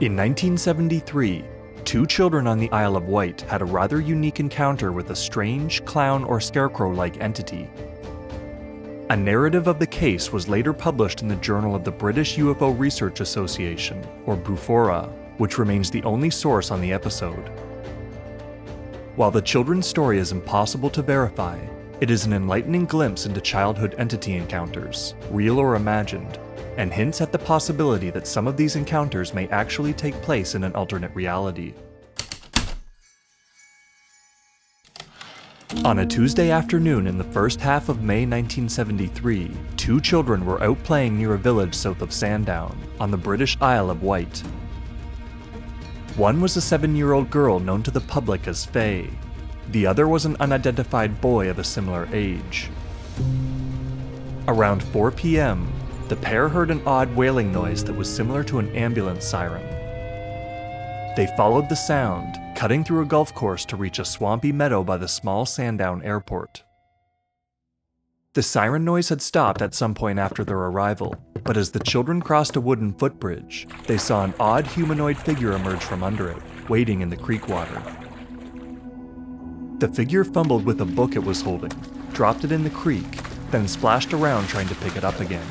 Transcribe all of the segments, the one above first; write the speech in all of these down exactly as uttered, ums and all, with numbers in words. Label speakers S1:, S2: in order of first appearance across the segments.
S1: In nineteen seventy-three, two children on the Isle of Wight had a rather unique encounter with a strange clown or scarecrow-like entity. A narrative of the case was later published in the Journal of the British U F O Research Association, or BUFORA, which remains the only source on the episode. While the children's story is impossible to verify, it is an enlightening glimpse into childhood entity encounters, real or imagined, and hints at the possibility that some of these encounters may actually take place in an alternate reality. On a Tuesday afternoon in the first half of May nineteen seventy-three, two children were out playing near a village south of Sandown, on the British Isle of Wight. One was a seven-year-old girl known to the public as Faye. The other was an unidentified boy of a similar age. Around four p m, the pair heard an odd wailing noise that was similar to an ambulance siren. They followed the sound, cutting through a golf course to reach a swampy meadow by the small Sandown airport. The siren noise had stopped at some point after their arrival, but as the children crossed a wooden footbridge, they saw an odd humanoid figure emerge from under it, wading in the creek water. The figure fumbled with a book it was holding, dropped it in the creek, then splashed around trying to pick it up again.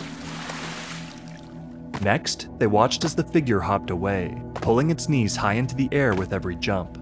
S1: Next, they watched as the figure hopped away, pulling its knees high into the air with every jump.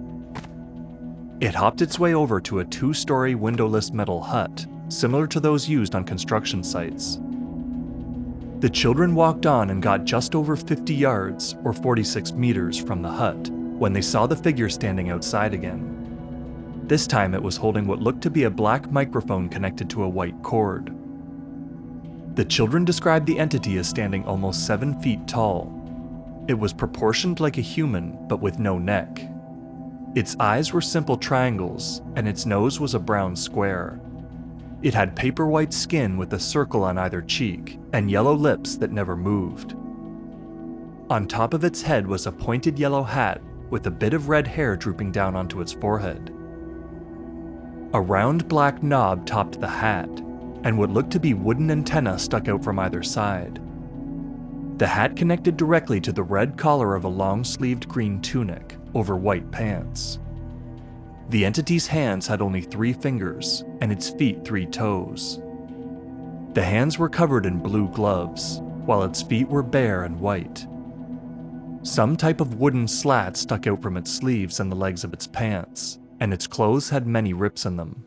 S1: It hopped its way over to a two-story windowless metal hut, similar to those used on construction sites. The children walked on and got just over fifty yards, or forty-six meters, from the hut, when they saw the figure standing outside again. This time it was holding what looked to be a black microphone connected to a white cord. The children described the entity as standing almost seven feet tall. It was proportioned like a human, but with no neck. Its eyes were simple triangles, and its nose was a brown square. It had paper white skin with a circle on either cheek, and yellow lips that never moved. On top of its head was a pointed yellow hat with a bit of red hair drooping down onto its forehead. A round black knob topped the hat, and what looked to be wooden antennae stuck out from either side. The hat connected directly to the red collar of a long-sleeved green tunic over white pants. The entity's hands had only three fingers, and its feet three toes. The hands were covered in blue gloves, while its feet were bare and white. Some type of wooden slat stuck out from its sleeves and the legs of its pants, and its clothes had many rips in them.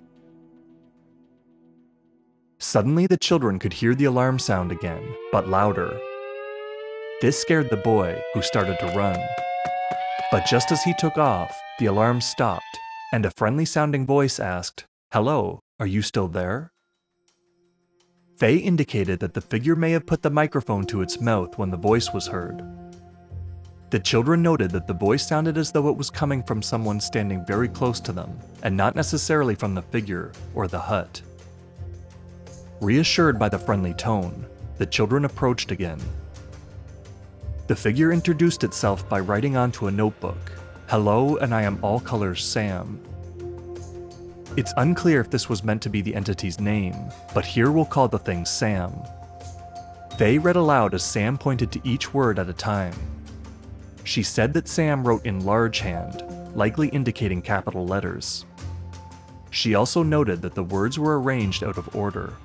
S1: Suddenly, the children could hear the alarm sound again, but louder. This scared the boy, who started to run. But just as he took off, the alarm stopped, and a friendly-sounding voice asked, "Hello, are you still there?" Faye indicated that the figure may have put the microphone to its mouth when the voice was heard. The children noted that the voice sounded as though it was coming from someone standing very close to them, and not necessarily from the figure or the hut. Reassured by the friendly tone, the children approached again. The figure introduced itself by writing onto a notebook, "Hello, and I am all colors Sam." It's unclear if this was meant to be the entity's name, but here we'll call the thing Sam. Faye read aloud as Sam pointed to each word at a time. She said that Sam wrote in large hand, likely indicating capital letters. She also noted that the words were arranged out of order.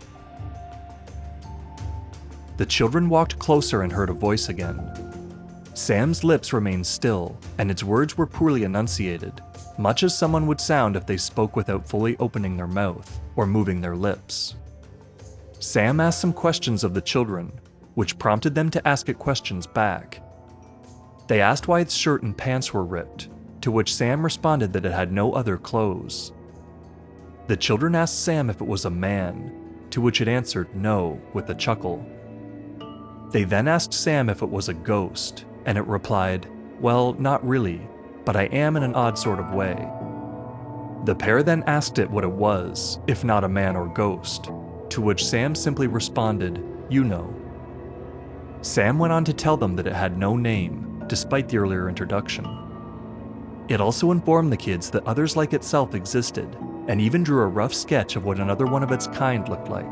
S1: The children walked closer and heard a voice again. Sam's lips remained still, and its words were poorly enunciated, much as someone would sound if they spoke without fully opening their mouth or moving their lips. Sam asked some questions of the children, which prompted them to ask it questions back. They asked why its shirt and pants were ripped, to which Sam responded that it had no other clothes. The children asked Sam if it was a man, to which it answered no with a chuckle. They then asked Sam if it was a ghost, and it replied, "Well, not really, but I am in an odd sort of way." The pair then asked it what it was, if not a man or ghost, to which Sam simply responded, "You know." Sam went on to tell them that it had no name, despite the earlier introduction. It also informed the kids that others like itself existed, and even drew a rough sketch of what another one of its kind looked like.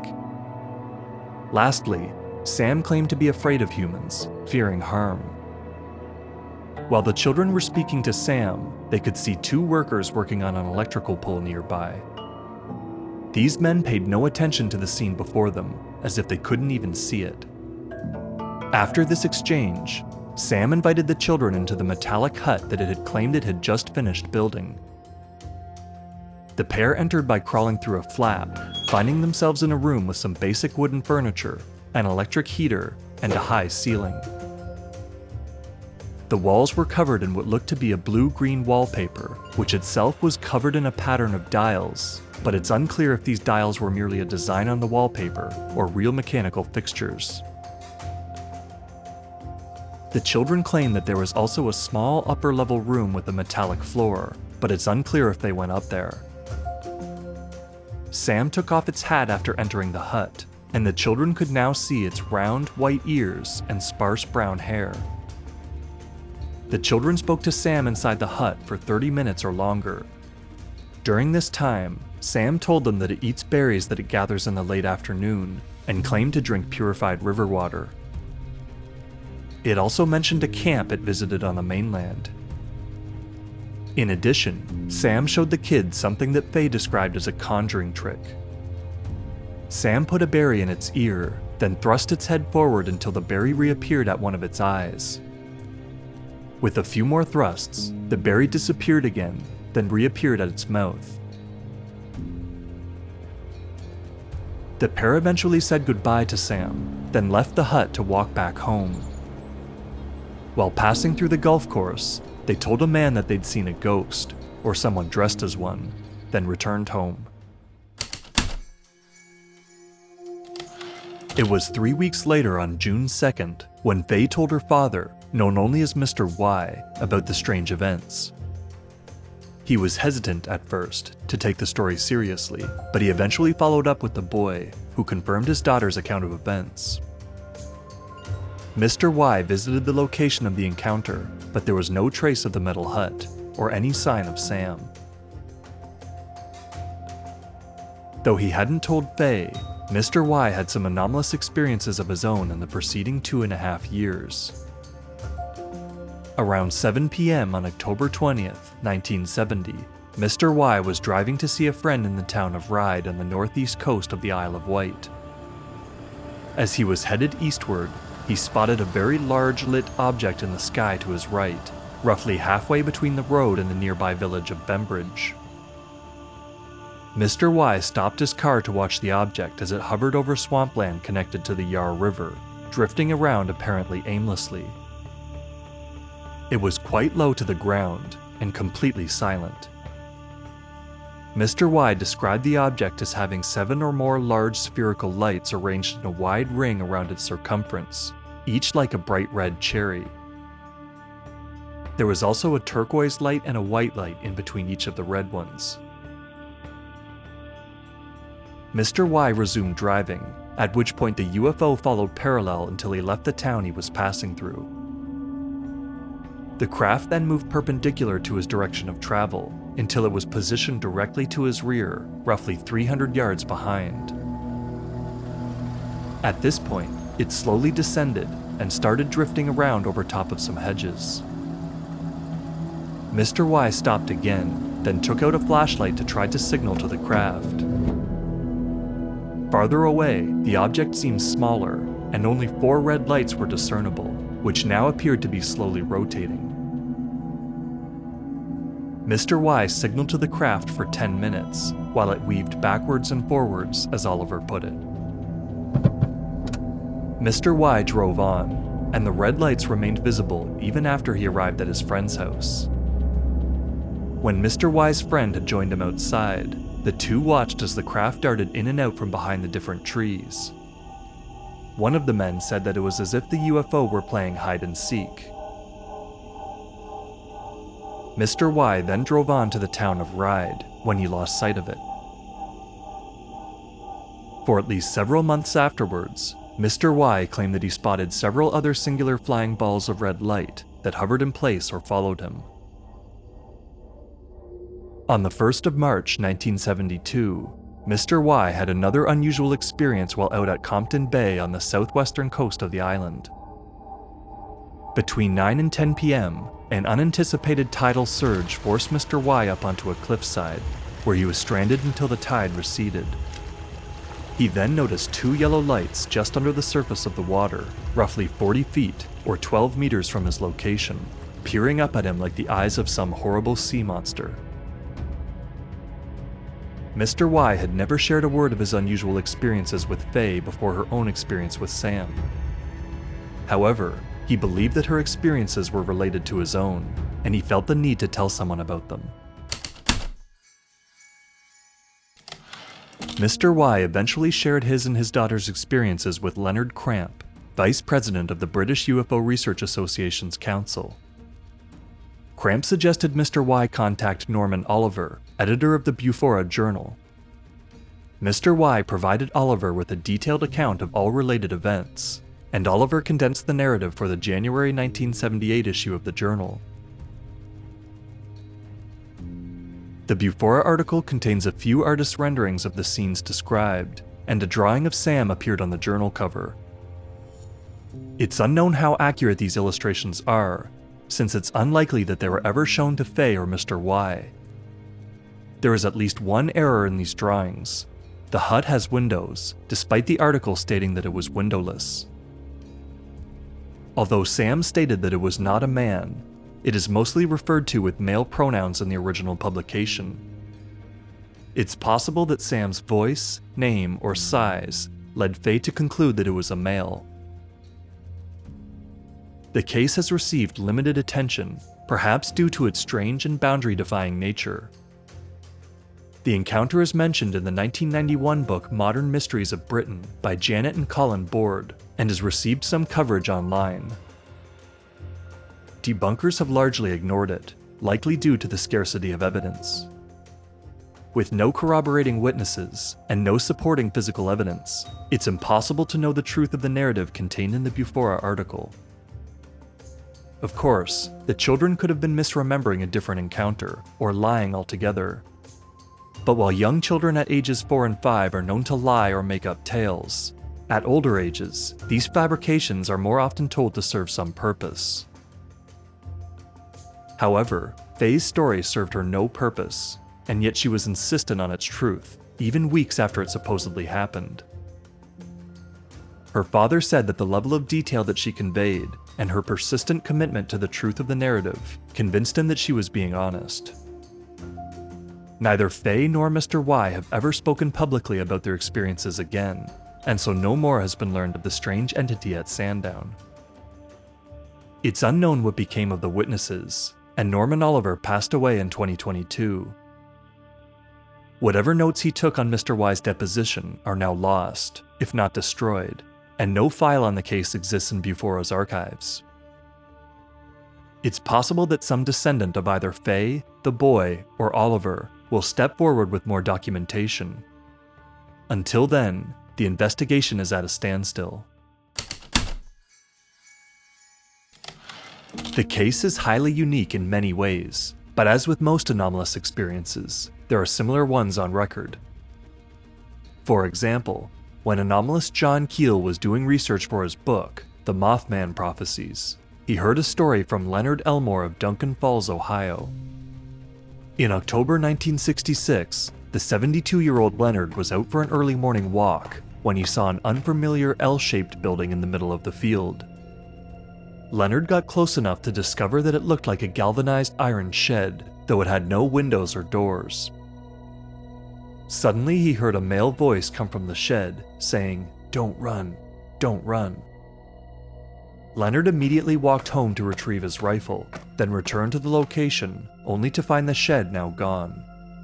S1: Lastly, Sam claimed to be afraid of humans, fearing harm. While the children were speaking to Sam, they could see two workers working on an electrical pole nearby. These men paid no attention to the scene before them, as if they couldn't even see it. After this exchange, Sam invited the children into the metallic hut that it had claimed it had just finished building. The pair entered by crawling through a flap, finding themselves in a room with some basic wooden furniture, an electric heater, and a high ceiling. The walls were covered in what looked to be a blue-green wallpaper, which itself was covered in a pattern of dials, but it's unclear if these dials were merely a design on the wallpaper or real mechanical fixtures. The children claim that there was also a small upper-level room with a metallic floor, but it's unclear if they went up there. Sam took off its hat after entering the hut, and the children could now see its round, white ears and sparse brown hair. The children spoke to Sam inside the hut for thirty minutes or longer. During this time, Sam told them that it eats berries that it gathers in the late afternoon, and claimed to drink purified river water. It also mentioned a camp it visited on the mainland. In addition, Sam showed the kids something that Faye described as a conjuring trick. Sam put a berry in its ear, then thrust its head forward until the berry reappeared at one of its eyes. With a few more thrusts, the berry disappeared again, then reappeared at its mouth. The pair eventually said goodbye to Sam, then left the hut to walk back home. While passing through the golf course, they told a man that they'd seen a ghost, or someone dressed as one, then returned home. It was three weeks later on June second when Faye told her father, known only as Mister Y, about the strange events. He was hesitant at first to take the story seriously, but he eventually followed up with the boy, who confirmed his daughter's account of events. Mister Y visited the location of the encounter, but there was no trace of the metal hut, or any sign of Sam. Though he hadn't told Faye, Mister Y had some anomalous experiences of his own in the preceding two and a half years. Around seven p m on October twentieth, nineteen seventy, Mister Y was driving to see a friend in the town of Ryde on the northeast coast of the Isle of Wight. As he was headed eastward, he spotted a very large lit object in the sky to his right, roughly halfway between the road and the nearby village of Bembridge. Mister Y stopped his car to watch the object as it hovered over swampland connected to the Yarra River, drifting around apparently aimlessly. It was quite low to the ground and completely silent. Mister Y described the object as having seven or more large spherical lights arranged in a wide ring around its circumference, each like a bright red cherry. There was also a turquoise light and a white light in between each of the red ones. Mister Y resumed driving, at which point the U F O followed parallel until he left the town he was passing through. The craft then moved perpendicular to his direction of travel, until it was positioned directly to his rear, roughly three hundred yards behind. At this point, it slowly descended and started drifting around over top of some hedges. Mister Y stopped again, then took out a flashlight to try to signal to the craft. Farther away, the object seemed smaller, and only four red lights were discernible, which now appeared to be slowly rotating. Mister Y signaled to the craft for ten minutes, while it weaved backwards and forwards, as Oliver put it. Mister Y drove on, and the red lights remained visible even after he arrived at his friend's house. When Mister Y's friend had joined him outside, the two watched as the craft darted in and out from behind the different trees. One of the men said that it was as if the U F O were playing hide and seek. Mister Y then drove on to the town of Ryde when he lost sight of it. For at least several months afterwards, Mister Y claimed that he spotted several other singular flying balls of red light that hovered in place or followed him. On the first of March nineteen seventy-two, Mister Y had another unusual experience while out at Compton Bay on the southwestern coast of the island. Between nine and ten p m, an unanticipated tidal surge forced Mister Y up onto a cliffside, where he was stranded until the tide receded. He then noticed two yellow lights just under the surface of the water, roughly forty feet or twelve meters from his location, peering up at him like the eyes of some horrible sea monster. Mister Y had never shared a word of his unusual experiences with Faye before her own experience with Sam. However, he believed that her experiences were related to his own, and he felt the need to tell someone about them. Mister Y eventually shared his and his daughter's experiences with Leonard Cramp, Vice President of the British U F O Research Association's Council. Cramp suggested Mister Y contact Norman Oliver, editor of the Bufora Journal. Mister Y provided Oliver with a detailed account of all related events, and Oliver condensed the narrative for the January nineteen seventy-eight issue of the journal. The Bufora article contains a few artist renderings of the scenes described, and a drawing of Sam appeared on the journal cover. It's unknown how accurate these illustrations are, since it's unlikely that they were ever shown to Faye or Mister Y. There is at least one error in these drawings. The hut has windows, despite the article stating that it was windowless. Although Sam stated that it was not a man, it is mostly referred to with male pronouns in the original publication. It's possible that Sam's voice, name, or size led Faye to conclude that it was a male. The case has received limited attention, perhaps due to its strange and boundary-defying nature. The encounter is mentioned in the nineteen ninety-one book Modern Mysteries of Britain by Janet and Colin Board, and has received some coverage online. Debunkers have largely ignored it, likely due to the scarcity of evidence. With no corroborating witnesses, and no supporting physical evidence, it's impossible to know the truth of the narrative contained in the Bufora article. Of course, the children could have been misremembering a different encounter, or lying altogether. But while young children at ages four and five are known to lie or make up tales, at older ages, these fabrications are more often told to serve some purpose. However, Faye's story served her no purpose, and yet she was insistent on its truth, even weeks after it supposedly happened. Her father said that the level of detail that she conveyed, and her persistent commitment to the truth of the narrative, convinced him that she was being honest. Neither Faye nor Mister Y have ever spoken publicly about their experiences again, and so no more has been learned of the strange entity at Sandown. It's unknown what became of the witnesses, and Norman Oliver passed away in twenty twenty-two. Whatever notes he took on Mister Y's deposition are now lost, if not destroyed, and no file on the case exists in Bufora's archives. It's possible that some descendant of either Faye, the boy, or Oliver will step forward with more documentation. Until then, the investigation is at a standstill. The case is highly unique in many ways, but as with most anomalous experiences, there are similar ones on record. For example, when anomalous John Keel was doing research for his book, The Mothman Prophecies, he heard a story from Leonard Elmore of Duncan Falls, Ohio. In October nineteen sixty-six, the seventy-two-year-old Leonard was out for an early morning walk when he saw an unfamiliar L-shaped building in the middle of the field. Leonard got close enough to discover that it looked like a galvanized iron shed, though it had no windows or doors. Suddenly he heard a male voice come from the shed, saying, "Don't run, don't run." Leonard immediately walked home to retrieve his rifle, then returned to the location, only to find the shed now gone.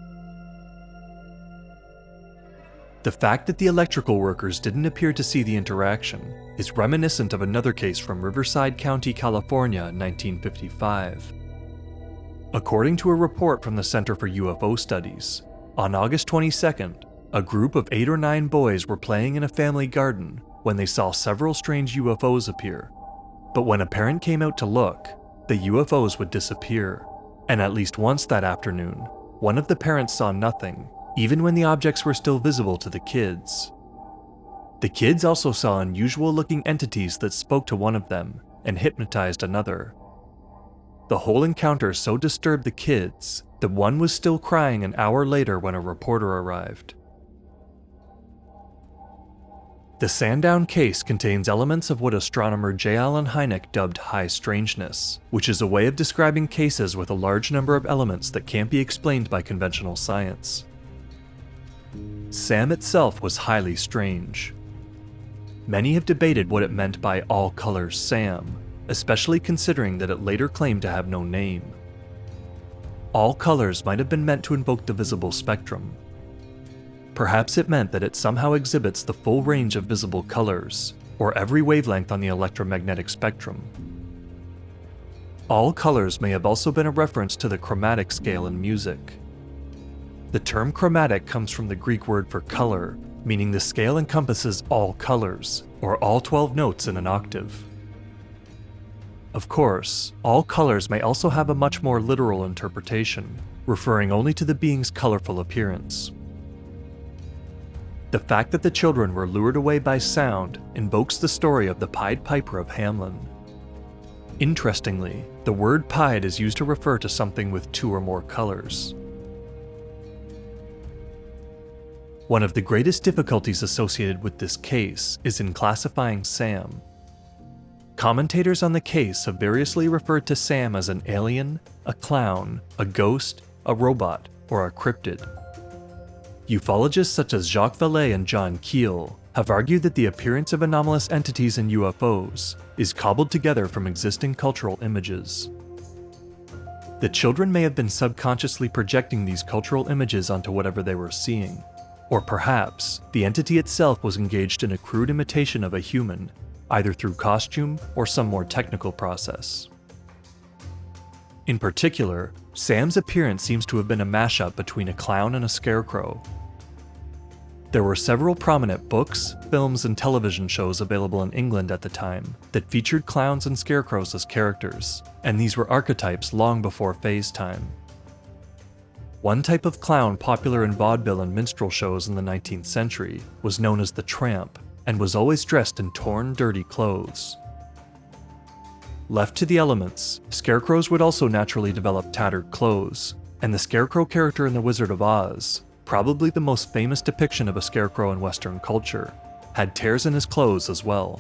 S1: The fact that the electrical workers didn't appear to see the interaction is reminiscent of another case from Riverside County, California in nineteen fifty-five. According to a report from the Center for U F O Studies, on August twenty-second, a group of eight or nine boys were playing in a family garden when they saw several strange U F Os appear. But when a parent came out to look, the U F Os would disappear, and at least once that afternoon, one of the parents saw nothing, even when the objects were still visible to the kids. The kids also saw unusual-looking entities that spoke to one of them and hypnotized another. The whole encounter so disturbed the kids that one was still crying an hour later when a reporter arrived. The Sandown case contains elements of what astronomer J. Allen Hynek dubbed high strangeness, which is a way of describing cases with a large number of elements that can't be explained by conventional science. SAM itself was highly strange. Many have debated what it meant by all colors SAM, especially considering that it later claimed to have no name. All colors might have been meant to invoke the visible spectrum. Perhaps it meant that it somehow exhibits the full range of visible colors, or every wavelength on the electromagnetic spectrum. All colors may have also been a reference to the chromatic scale in music. The term chromatic comes from the Greek word for color, meaning the scale encompasses all colors, or all twelve notes in an octave. Of course, all colors may also have a much more literal interpretation, referring only to the being's colorful appearance. The fact that the children were lured away by sound invokes the story of the Pied Piper of Hamelin. Interestingly, the word pied is used to refer to something with two or more colors. One of the greatest difficulties associated with this case is in classifying SAM. Commentators on the case have variously referred to SAM as an alien, a clown, a ghost, a robot, or a cryptid. Ufologists such as Jacques Vallée and John Keel have argued that the appearance of anomalous entities in U F Os is cobbled together from existing cultural images. The children may have been subconsciously projecting these cultural images onto whatever they were seeing, or perhaps the entity itself was engaged in a crude imitation of a human, either through costume or some more technical process. In particular, Sam's appearance seems to have been a mashup between a clown and a scarecrow. There were several prominent books, films, and television shows available in England at the time that featured clowns and scarecrows as characters, and these were archetypes long before Faye's time. One type of clown popular in vaudeville and minstrel shows in the nineteenth century was known as the tramp, and was always dressed in torn, dirty clothes. Left to the elements, scarecrows would also naturally develop tattered clothes, and the scarecrow character in The Wizard of Oz, probably the most famous depiction of a scarecrow in Western culture, had tears in his clothes as well.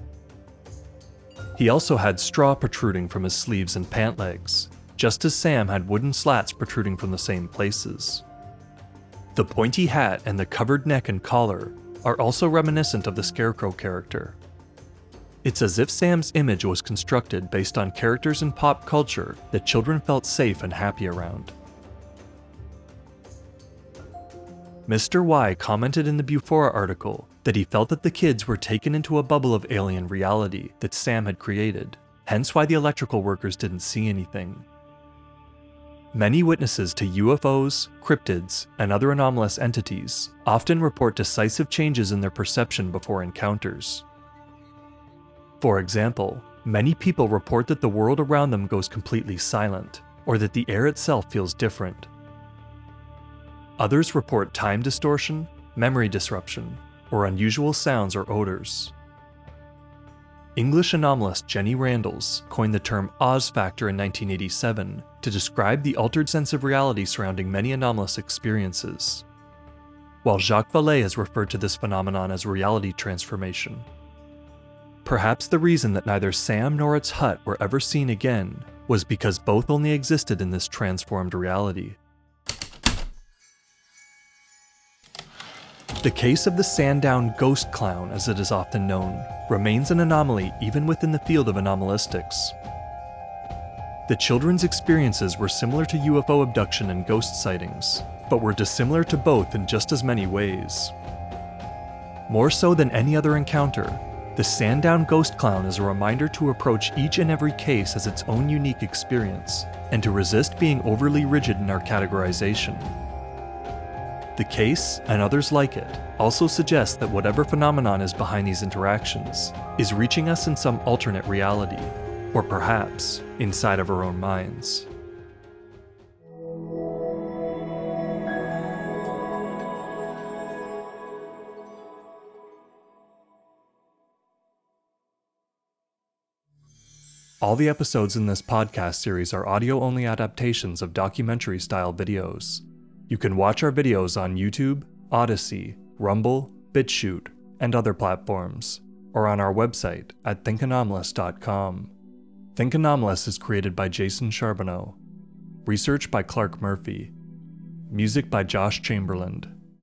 S1: He also had straw protruding from his sleeves and pant legs, just as Sam had wooden slats protruding from the same places. The pointy hat and the covered neck and collar are also reminiscent of the scarecrow character. It's as if Sam's image was constructed based on characters in pop culture that children felt safe and happy around. Mister Y commented in the Bufora article that he felt that the kids were taken into a bubble of alien reality that Sam had created, hence why the electrical workers didn't see anything. Many witnesses to U F Os, cryptids, and other anomalous entities often report decisive changes in their perception before encounters. For example, many people report that the world around them goes completely silent, or that the air itself feels different. Others report time distortion, memory disruption, or unusual sounds or odors. English anomalist Jenny Randles coined the term Oz factor in nineteen eighty-seven to describe the altered sense of reality surrounding many anomalous experiences, while Jacques Vallée has referred to this phenomenon as reality transformation. Perhaps the reason that neither Sam nor its hut were ever seen again was because both only existed in this transformed reality. The case of the Sandown ghost clown, as it is often known, remains an anomaly even within the field of anomalistics. The children's experiences were similar to U F O abduction and ghost sightings, but were dissimilar to both in just as many ways. More so than any other encounter, the Sandown ghost clown is a reminder to approach each and every case as its own unique experience, and to resist being overly rigid in our categorization. The case, and others like it, also suggest that whatever phenomenon is behind these interactions is reaching us in some alternate reality, or perhaps inside of our own minds. All the episodes in this podcast series are audio-only adaptations of documentary-style videos. You can watch our videos on YouTube, Odyssey, Rumble, BitChute, and other platforms, or on our website at think anomalous dot com. Think Anomalous is created by Jason Charbonneau. Research by Clark Murphy. Music by Josh Chamberlain.